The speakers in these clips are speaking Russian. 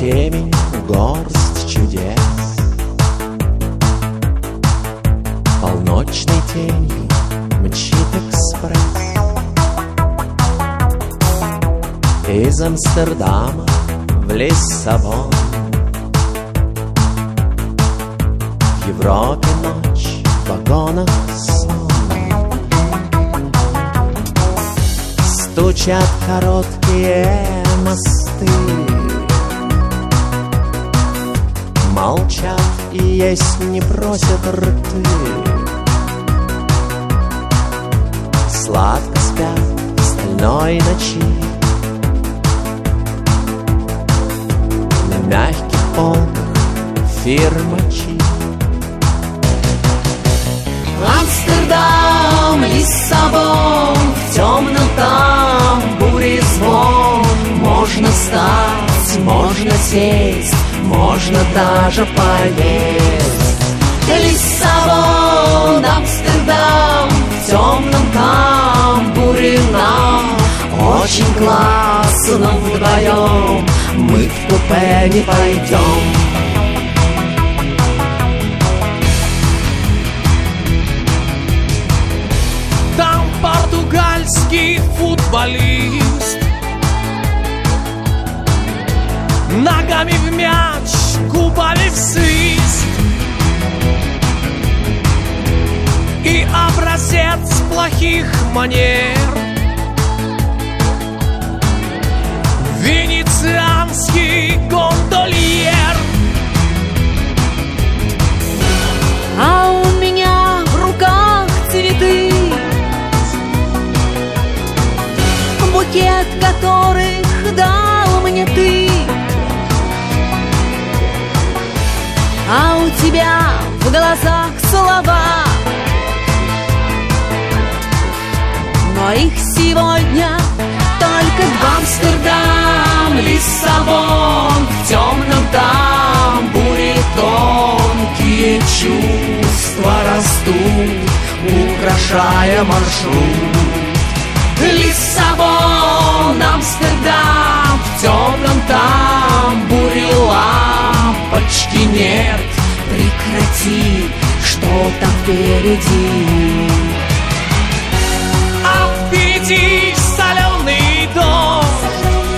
темень, горсть чудес. Полночной тенью мчит экспресс из Амстердама в Лиссабон. В Европе ночь, в вагонах сон. Стучат короткие мосты, молчат и есть не просят рты. Сладко спят в стальной ночи, на мягких полках фирмачи. Амстердам, Лиссабон, в темном тамбуре звон. Можно встать, можно сесть, можно даже поесть. Лиссабон, Амстердам, в темном тамбуре нам очень классно вдвоем, мы в купе не пойдем. Португальский футболист ногами в мяч, губами в свист, и образец плохих манер венецианский гондольер. А у меня в руках цветы, букет которых дал мне ты. А у тебя в глазах слова, но их сегодня только два. Амстердам, Лиссабон, в темном тамбуре тонкие чувства растут, украшая маршрут. Лиссабон, Амстердам, в темном тамбуре лампочки нет. Прекрати, что там впереди. А впереди соленый дождь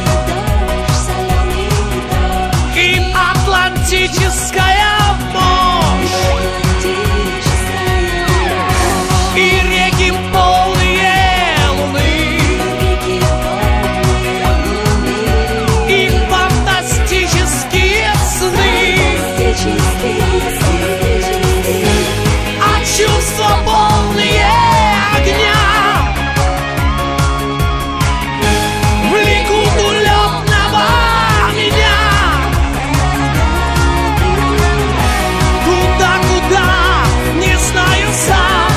и атлантическая мощь, и реки полные луны, и фантастические сны, а чувства полные огня. Влекут улетного меня куда, не знаю сам,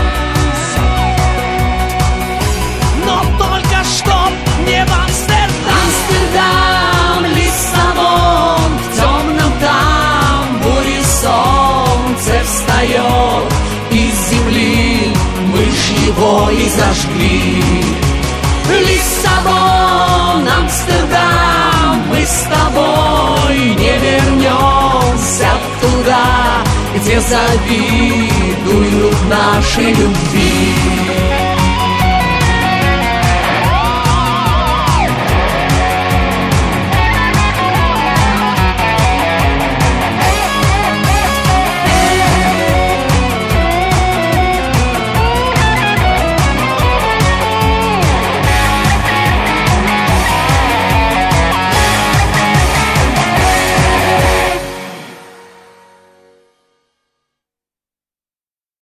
но только чтоб не в Амстердам. Амстердам, Лиссабон, в темном тамбуре солнце встает из земли, мы ж его и зажгли. Лиссабон, Амстердам, мы с тобой не вернемся туда, где завидуют нашей любви.